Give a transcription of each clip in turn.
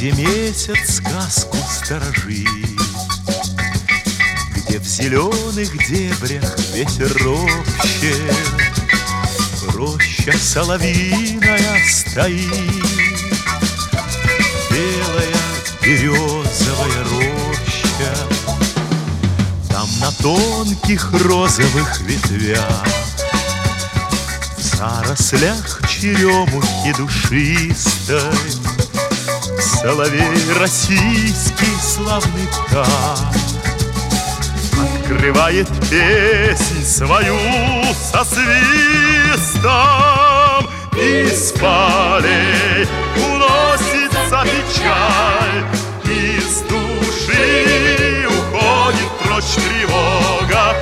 где месяц сказку сторожит, где в зеленых дебрях ветер ропщет, роща соловьиная стоит, белая березовая роща. Там на тонких розовых ветвях, в зарослях черемухи душистой, соловей российский славный птах открывает песнь свою со свистом. Из полей уносится печаль, из души уходит прочь тревога.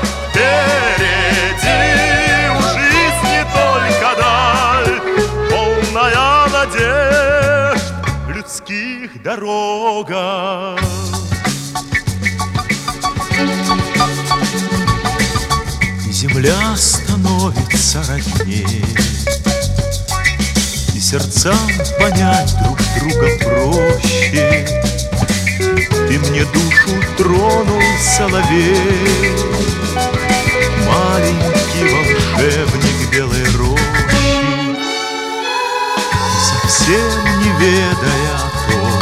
Впереди у жизни только даль, полная надежд в людских дорогах. И земля становится родней, и сердцам понять друг друга проще. Ты мне душу тронул, соловей, маленький волшебник белой рощи, совсем не ведая о том,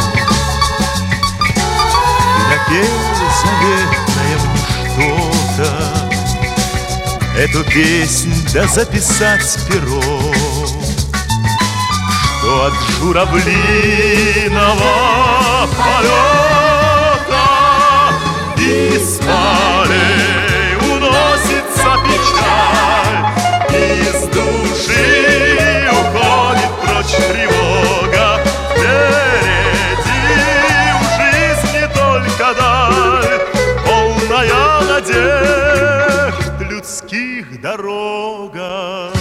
ты напел заветное мне что-то. Эту песнь да записать пером, что от журавлиного полета из полей уносится печаль, из души уходит прочь тревога. Впереди у жизни только даль, полная надежд в людских дорогах.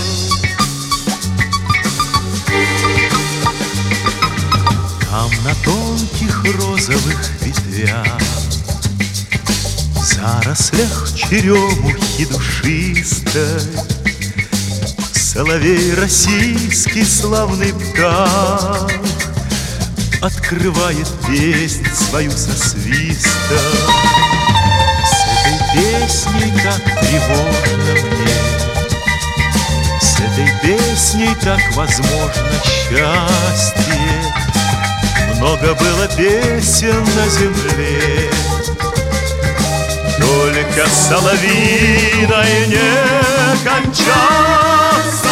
Там на тонких розовых ветвях, в зарослях черемухи душистой, соловей российский славный птах открывает песнь свою со свистом. С этой песней так тревожно мне, с этой песней так возможно счастье. Много было песен на земле, только соловьиной не кончался.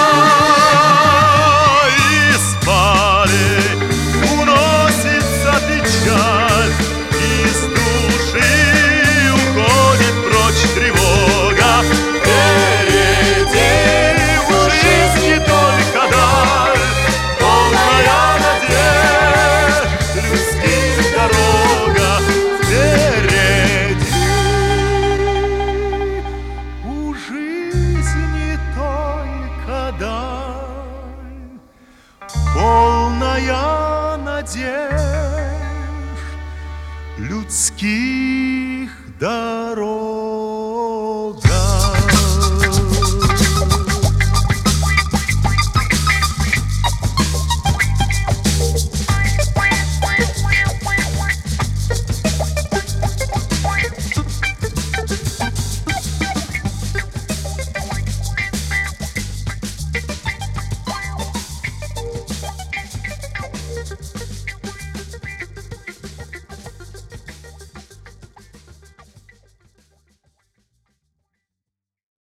Из полей уносится печаль, из души уходит прочь тревога. Впереди у жизни только даль, полная надежд в людских дорогах. Впереди у жизни только даль, полная надежд людских дорог.